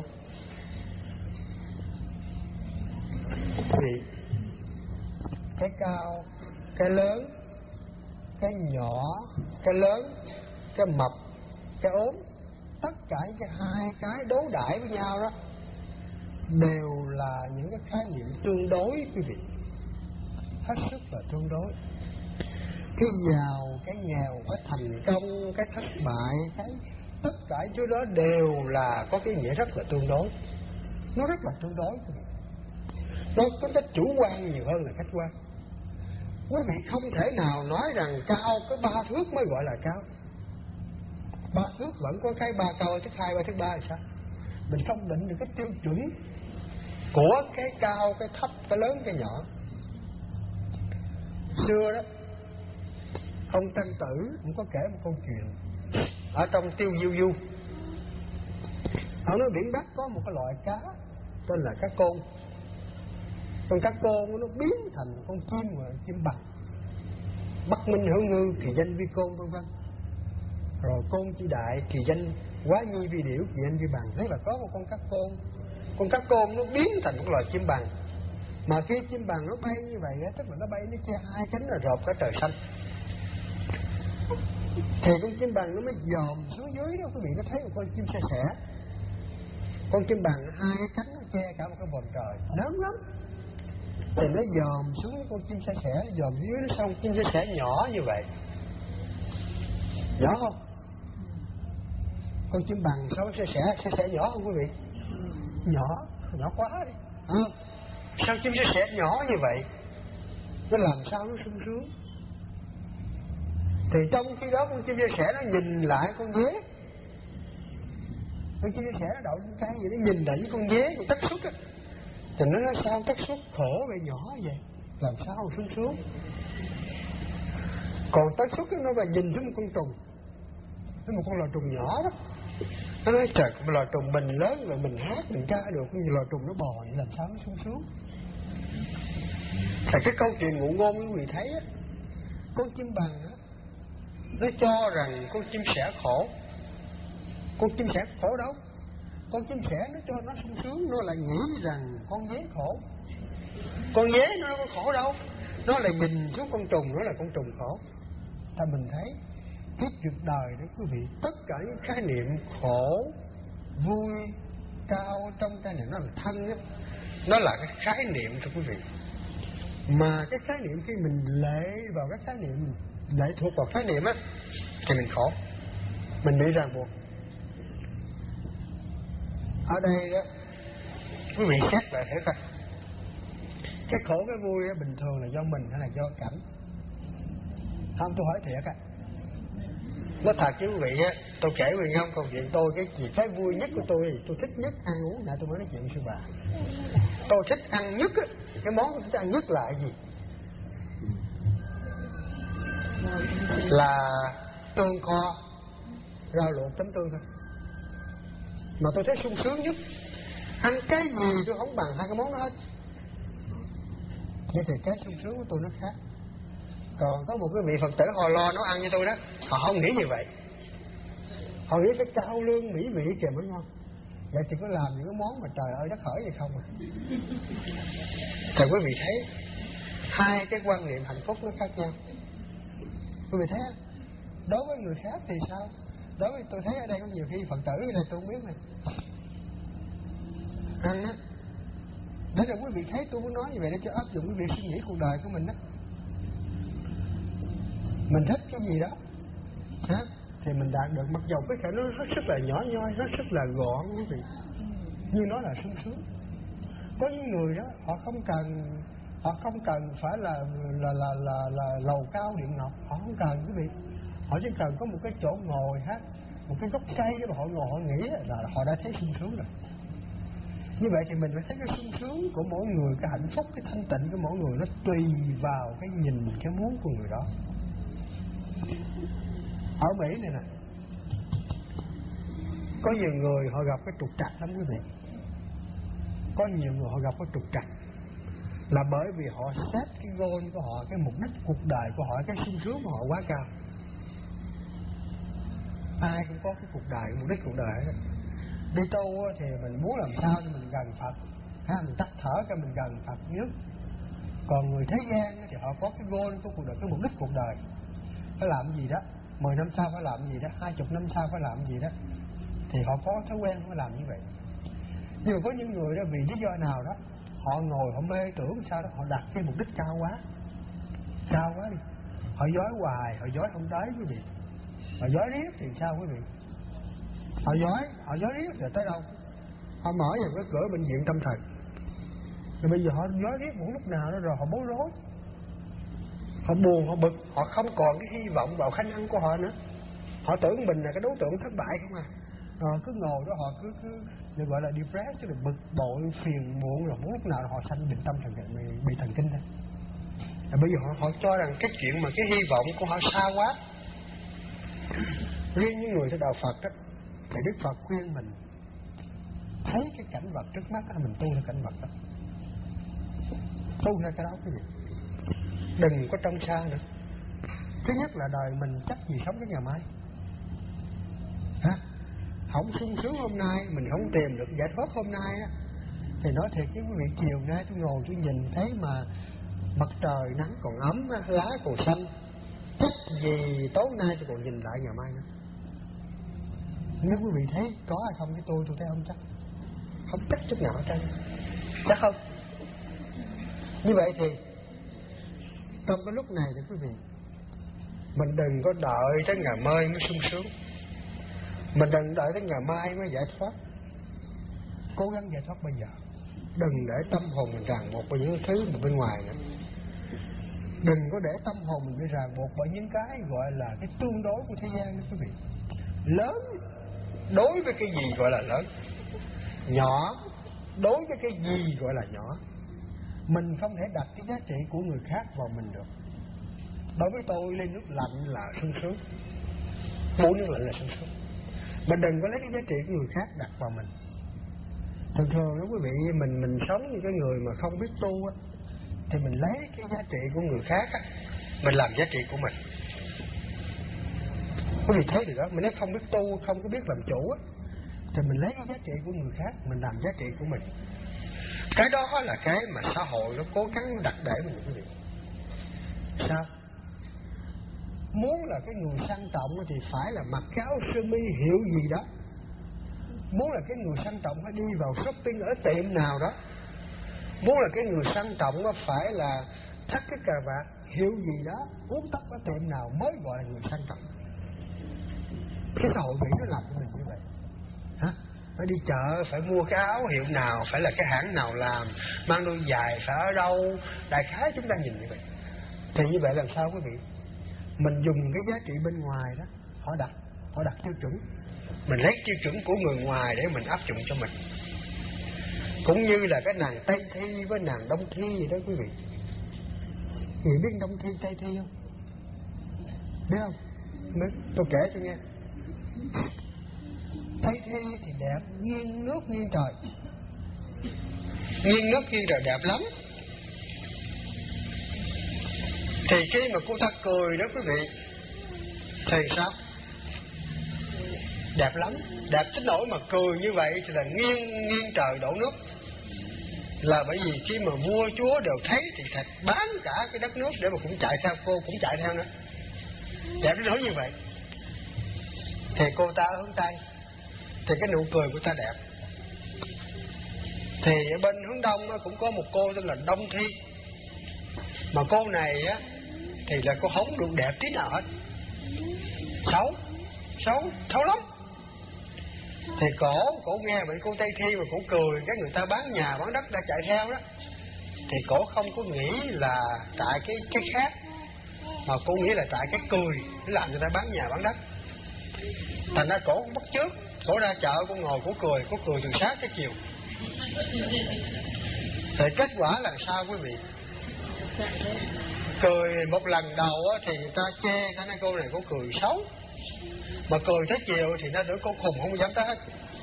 Thì cái cao, cái lớn, cái nhỏ, cái lớn, cái mập, cái ốm, tất cả cái hai cái đối đãi với nhau đó đều là những cái khái niệm tương đối quý vị, hết sức là tương đối. Cái giàu, cái nghèo, cái thành công, cái thất bại, cái tất cả chỗ đó đều là có cái nghĩa rất là tương đối. Nó rất là tương đối. Nó có cái chủ quan nhiều hơn là khách quan. Quý vị không thể nào nói rằng cao có 3 thước mới gọi là cao. 3 thước vẫn có cái 3 cao, thước 2, 3 thước 3 thì sao? Mình không định được cái tiêu chuẩn của cái cao, cái thấp, cái lớn, cái nhỏ. Xưa đó, ông Tăng Tử cũng có kể một câu chuyện ở trong Tiêu Diêu Du. Ở nơi biển Bắc có một cái loại cá tên là cá côn. Con cá côn nó biến thành con chim mà chim bằng. Bắc Minh Hữu Ngư thì danh vi côn vân vân. Rồi Côn Chi Đại thì danh Quá Nhi Vi Điểu thì danh vi bằng. Thế là có một con cá côn. Con cá côn nó biến thành một loài chim bằng. Mà khi chim bằng nó bay như vậy, tức là nó bay nó che hai cánh là rộp cả trời xanh. Thì con chim bằng nó mới dòm xuống dưới đó, quý vị có thấy một con chim sẻ sẻ. Con chim bằng hai cái cánh nó che cả một cái vòm trời lớn lắm. Thì nó dòm xuống cái con chim sẻ sẻ, dòm dưới nó xong chim sẻ sẻ nhỏ như vậy. Nhỏ không? Con chim bằng sao sẻ sẻ nhỏ không quý vị? Nhỏ quá đi. Sao chim sẻ sẻ nhỏ như vậy? nó làm sao nó sung sướng. Thì trong khi đó con chim sẻ nó nhìn lại con dế, con chim sẻ nó đậu trên cây vậy, nó nhìn lại với con dế, con tắc xuất á, thì nó nói sao tắc xuất khổ vậy nhỏ vậy, làm sao mà sung sướng. Còn tắc xuất nó là nhìn xuống một con trùng, nó một con loài trùng nhỏ đó, nó nói trời, loài trùng mình lớn rồi mình hát mình ca được, như loài trùng nó bò vậy làm sao nó sung sướng. Thì cái câu chuyện ngụ ngôn quý vị thấy á, con chim bằng á, nó cho rằng con chim sẻ khổ. Con chim sẻ khổ đâu, con chim sẻ nó cho nó sung sướng, nó lại nghĩ rằng con dế khổ. Con dế nó đâu có khổ đâu, nó lại nhìn xuống con trùng, nó là con trùng khổ. Ta mình thấy cái việc đời đó quý vị, tất cả những khái niệm khổ, vui, cao trong cái này nó là thân á, nó là cái khái niệm thưa quý vị. Mà cái khái niệm khi mình lệ vào cái khái niệm, lệ thuộc vào khái niệm á, thì mình khổ, mình bị ràng buộc. Ở đây đó quý vị xét lại thấy coi, cái khổ cái vui á, bình thường là do mình hay là do cảnh? Không, tôi hỏi thiệt á, nói thật chứ quý vị á, tôi kể với nhau câu chuyện tôi, cái vui nhất của tôi thích nhất ăn uống. Nè tôi mới nói chuyện với sư bà, tôi thích ăn nhất á, cái món tôi thích ăn nhất là gì? Là tương kho, rau luộc chấm tương thôi. Mà tôi thấy sung sướng nhất. Ăn cái gì tôi không bằng hai cái món đó hết. Vậy thì cái sung sướng của tôi nó khác. Còn có một cái vị Phật tử họ lo nấu ăn như tôi đó, họ không nghĩ như vậy. Họ nghĩ phải cao lương mỹ vị kìa mới ngon. Vậy thì có làm những cái món mà trời ơi đất hỡi vậy không à. Thì quý vị thấy hai cái quan niệm hạnh phúc nó khác nhau. Quý vị thấy không? Đối với người khác thì sao? Đối với tôi thấy ở đây có nhiều khi Phật tử ở đây tôi không biết này, ăn á, để cho quý vị thấy tôi muốn nói như vậy để cho áp dụng quý vị suy nghĩ cuộc đời của mình đó. Mình thích cái gì đó hả, thì mình đạt được, mặc dầu cái khả nó rất là nhỏ nhoi, rất là gọn quý vị, nhưng nó là sung sướng. Có những người đó họ không cần phải là lầu cao điện ngọc, họ không cần quý vị, họ chỉ cần có một cái chỗ ngồi hát, một cái gốc cây để mà họ ngồi họ nghĩ là họ đã thấy sung sướng rồi. Như vậy thì mình phải thấy cái sung sướng của mỗi người, cái hạnh phúc, cái thanh tịnh của mỗi người nó tùy vào cái nhìn, cái muốn của người đó. Ở Mỹ này nè, có nhiều người họ gặp cái trục trặc lắm quý vị. Có nhiều người họ gặp cái trục trặc là bởi vì họ xét cái goal của họ, cái mục đích cuộc đời của họ, cái sung sướng của họ quá cao. Ai cũng có cái cuộc đời, cái mục đích cuộc đời đó. Đi tu thì mình muốn làm sao thì mình gần Phật, mình tắt thở cái mình gần Phật nhất. Còn người thế gian thì họ có cái goal của cuộc đời, cái mục đích cuộc đời, phải làm gì đó, 10 năm sau phải làm gì đó, 20 năm sau phải làm gì đó, thì họ có thói quen phải làm như vậy. Nhưng mà có những người đó vì lý do nào đó, họ ngồi họ mê tưởng sao đó, họ đặt cái mục đích cao quá đi, họ dối hoài, họ dối không tới quý vị, họ dối riết thì sao quý vị, họ dối riết rồi tới đâu, họ mở vào cái cửa bệnh viện tâm thần, rồi bây giờ họ dối riết một lúc nào đó rồi họ bối rối, họ buồn, họ bực, họ không còn cái hy vọng vào khả năng của họ nữa, họ tưởng mình là cái đối tượng thất bại không à. Cứ ngồi đó họ cứ được gọi là depressed, tức là bực bội, phiền muộn, rồi muốn lúc nào họ sanh bệnh tâm thần, bị thần kinh thôi. Bây giờ họ cho rằng cái chuyện mà cái hy vọng của họ xa quá. Riêng những người theo đạo Phật đó, thì Đức Phật khuyên mình thấy cái cảnh vật trước mắt đó, mình tu theo cảnh vật đó, tu theo cái đó quý vị, đừng có trông xa nữa. Thứ nhất là đời mình chắc gì sống cái ngày mai hả? Không sung sướng hôm nay, mình không tìm được giải thoát hôm nay á, thì nói thiệt với quý vị, chiều nay tôi ngồi tôi nhìn thấy mà mặt trời nắng còn ấm, lá còn xanh, chắc gì tối nay tôi còn nhìn lại ngày mai nữa. Nếu quý vị thấy có hay không, với tôi thấy không chắc, không chắc chút nào hết trơn, chắc không. Như vậy thì trong cái lúc này thì quý vị, mình đừng có đợi tới ngày mai mới sung sướng, mình đừng đợi tới ngày mai mới giải thoát. Cố gắng giải thoát bây giờ, đừng để tâm hồn mình ràng buộc với những thứ mà bên ngoài nữa. Đừng có để tâm hồn mình bị ràng buộc bởi những cái gọi là cái tương đối của thế gian đó quý vị. Lớn đối với cái gì gọi là lớn, nhỏ đối với cái gì gọi là nhỏ. Mình không thể đặt cái giá trị của người khác vào mình được. Đối với tôi ly nước lạnh là sung sướng, uống nước lạnh là sung sướng. Mình đừng có lấy cái giá trị của người khác đặt vào mình. Thường thường đó quý vị, mình sống như cái người mà không biết tu á, thì mình lấy cái giá trị của người khác á, mình làm giá trị của mình. Quý vị thấy được đó, mình nói không biết tu, không có biết làm chủ á, thì mình lấy cái giá trị của người khác, mình làm giá trị của mình. Cái đó là cái mà xã hội nó cố gắng đặt để mình, quý vị. Sao? Muốn là cái người sang trọng thì phải là mặc cái áo sơ mi hiệu gì đó. Muốn là cái người sang trọng phải đi vào shopping ở tiệm nào đó. Muốn là cái người sang trọng phải là thắt cái cà vạt hiệu gì đó, uống tóc ở tiệm nào mới gọi là người sang trọng. Cái xã hội Mỹ nó làm cho mình như vậy. Hả? Phải đi chợ, phải mua cái áo hiệu nào, phải là cái hãng nào làm, mang đôi giày phải ở đâu. Đại khái chúng ta nhìn như vậy. Thì như vậy làm sao quý vị? Mình dùng cái giá trị bên ngoài đó, họ đặt tiêu chuẩn. Mình lấy tiêu chuẩn của người ngoài để mình áp dụng cho mình. Cũng như là cái nàng Tây Thi với nàng Đông Thi vậy đó quý vị. Quý vị biết Đông Thi Tây Thi không? Biết không? Biết. Tôi kể cho nghe. Tây Thi thì đẹp, nghiêng nước nghiêng trời. Nghiêng nước nghiêng trời đẹp lắm. Thì khi mà cô ta cười đó quý vị, thì sao? Đẹp lắm. Đẹp tới nỗi mà cười như vậy thì là nghiêng trời đổ nước. Là bởi vì khi mà vua chúa đều thấy thì thật bán cả cái đất nước để mà cũng chạy theo, cô cũng chạy theo nữa. Đẹp đến nỗi như vậy. Thì cô ta hướng Tây, thì cái nụ cười của ta đẹp. Thì ở bên hướng Đông cũng có một cô tên là Đông Thi. Mà cô này á thì là cô không được đẹp tí nào hết. Xấu lắm. Thì cổ nghe bệnh cô Tây Thi mà cổ cười, cái người ta bán nhà bán đất đã chạy theo đó. Thì cổ không có nghĩ là tại cái khác, mà cô nghĩ là tại cái cười để làm người ta bán nhà bán đất. Thành ra cổ bắt chước, cổ ra chợ cổ ngồi cổ cười từ sáng tới chiều. Thì kết quả là sao quý vị? Cười một lần đầu thì người ta chê, cái này cô này cô cười xấu. Mà cười tới chiều thì nó tưởng cô khùng không dám tới hết.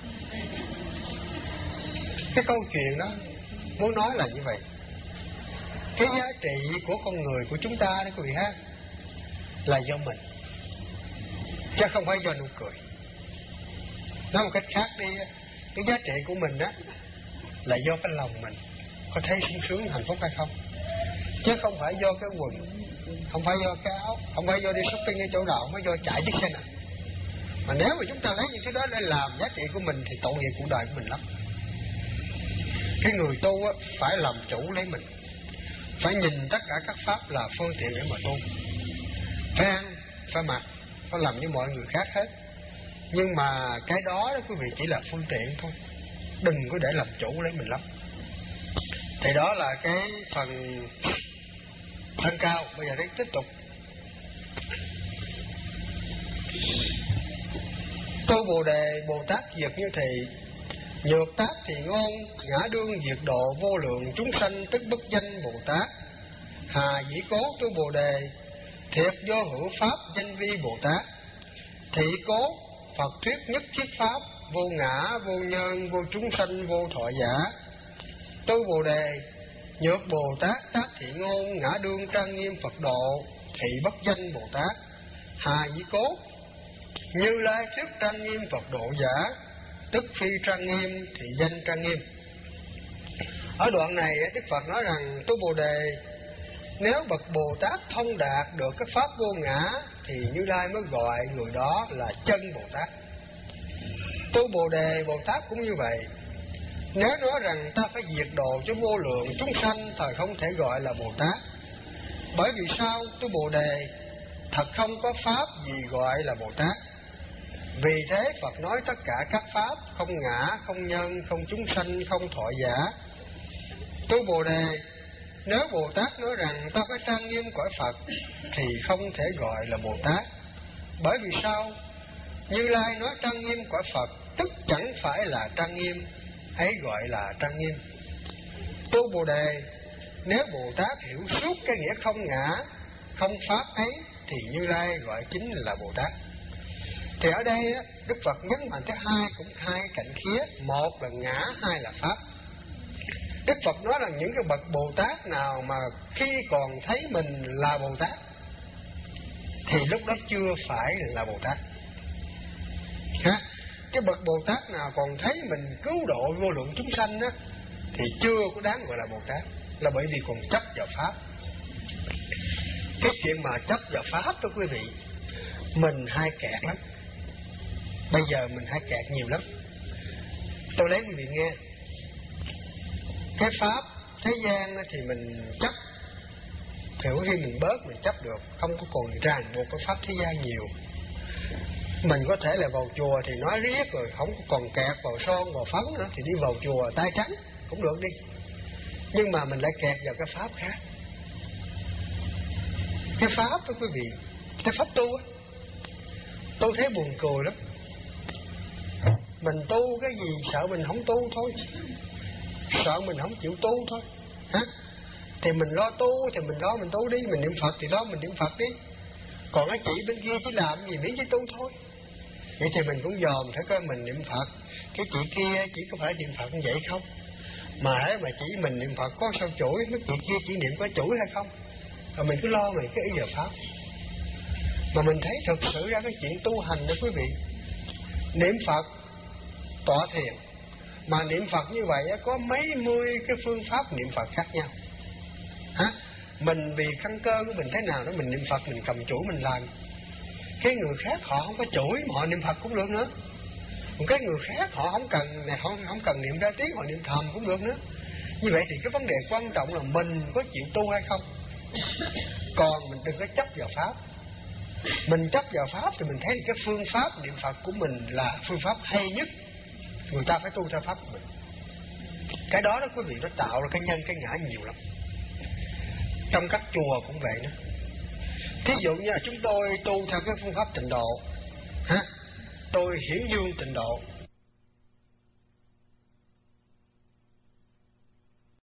Cái câu chuyện đó muốn nói là như vậy. Cái giá trị của con người của chúng ta đó quý vị ha, là do mình, chứ không phải do nụ cười. Nói một cách khác đi, cái giá trị của mình đó là do cái lòng mình có thấy sung sướng hạnh phúc hay không, chứ không phải do cái quần, không phải do cái áo, không phải do đi shopping ở chỗ nào, không phải do chạy chiếc xe nào. Mà nếu mà chúng ta lấy những cái đó để làm giá trị của mình thì tội nghiệp cuộc đời của mình lắm. Cái người tu á, phải làm chủ lấy mình, phải nhìn tất cả các pháp là phương tiện để mà tu, phải ăn, phải mặc, phải làm như mọi người khác hết. Nhưng mà cái đó quý vị chỉ là phương tiện thôi, đừng có để làm chủ lấy mình lắm. Thì đó là cái phần thân cao. Bây giờ tiếp tục. Tu Bồ Đề Bồ Tát diệt như thị, nhược tác thì ngôn, ngã đương diệt độ vô lượng chúng sanh tức bất danh Bồ Tát. Hà dĩ cố tu Bồ Đề, thiệt vô hữu pháp danh vi Bồ Tát. Thị cố Phật thuyết nhất thiết pháp, vô ngã vô nhân vô chúng sanh vô thọ giả. Tu Bồ Đề nhược Bồ Tát tác thị ngôn, ngã đương trang nghiêm Phật độ, thị bất danh Bồ Tát. Hà dĩ cố Như Lai thuyết trang nghiêm Phật độ giả, tức phi trang nghiêm thì danh trang nghiêm. Ở đoạn này Đức Phật nói rằng tu Bồ Đề, nếu bậc Bồ Tát thông đạt được cái pháp vô ngã thì Như Lai mới gọi người đó là chân Bồ Tát. Tu Bồ Đề Bồ Tát cũng như vậy. Nếu nói rằng ta phải diệt độ cho vô lượng chúng sanh, thời không thể gọi là Bồ Tát. Bởi vì sao? Tu Bồ Đề thật không có pháp gì gọi là Bồ Tát. Vì thế Phật nói tất cả các pháp không ngã, không nhân, không chúng sanh, không thọ giả. Tu Bồ Đề nếu Bồ Tát nói rằng ta phải trang nghiêm cõi Phật thì không thể gọi là Bồ Tát. Bởi vì sao? Như Lai nói trang nghiêm cõi Phật tức chẳng phải là trang nghiêm, ấy gọi là trang nghiêm. Tu Bồ Đề, nếu Bồ Tát hiểu suốt cái nghĩa không ngã, không pháp ấy thì Như Lai gọi chính là Bồ Tát. Thì ở đây Đức Phật nhấn mạnh tới hai cạnh khía, một là ngã, hai là pháp. Đức Phật nói là những cái bậc Bồ Tát nào mà khi còn thấy mình là Bồ Tát thì lúc đó chưa phải là Bồ Tát. Cái bậc Bồ Tát nào còn thấy mình cứu độ vô lượng chúng sanh á thì chưa có đáng gọi là Bồ Tát, là bởi vì còn chấp vào pháp. Cái chuyện mà chấp vào pháp đó quý vị, mình hay kẹt lắm. Bây giờ mình hay kẹt nhiều lắm. Tôi lấy quý vị nghe. Cái pháp thế gian thì mình chấp, thì có khi mình bớt mình chấp được, không có còn ràng buộc cái pháp thế gian nhiều. Mình có thể là vào chùa thì nói riết rồi không còn kẹt vào son vào phấn nữa thì đi vào chùa tay trắng cũng được đi. Nhưng mà mình lại kẹt vào cái pháp khác. Cái pháp đó quý vị, cái pháp tu á, tôi thấy buồn cười lắm. Mình tu cái gì sợ mình không tu thôi, sợ mình không chịu tu thôi. Thì mình lo tu thì mình lo mình tu đi, mình niệm Phật thì lo mình niệm Phật đi. Còn cái chị bên kia chỉ làm gì miễn chỉ tu thôi. Vậy thì mình cũng dòm thấy coi mình niệm Phật, cái chị kia chỉ có phải niệm Phật như vậy không? Mà chỉ mình niệm Phật có sao chuỗi, mấy chị kia chỉ niệm có chuỗi hay không? Rồi mình cứ lo mình cái ý giờ pháp. Mà mình thấy thực sự ra cái chuyện tu hành đó quý vị, niệm Phật tọa thiền, mà niệm Phật như vậy có mấy mươi cái phương pháp niệm Phật khác nhau. Mình vì căn cơ của mình thế nào đó, mình niệm Phật mình cầm chuỗi mình làm. Cái người khác họ không có chuỗi mà họ niệm Phật cũng được nữa. Còn cái người khác họ không cần niệm ra tiếng, họ niệm thầm cũng được nữa. Như vậy thì cái vấn đề quan trọng là mình có chịu tu hay không. Còn mình đừng có chấp vào pháp. Mình chấp vào pháp thì mình thấy cái phương pháp niệm Phật của mình là phương pháp hay nhất, người ta phải tu theo pháp của mình. Cái đó quý vị, nó tạo ra cái nhân cái ngã nhiều lắm. Trong các chùa cũng vậy nữa. Thí dụ như là chúng tôi tu theo cái phương pháp tịnh độ, tôi hiển dương tịnh độ,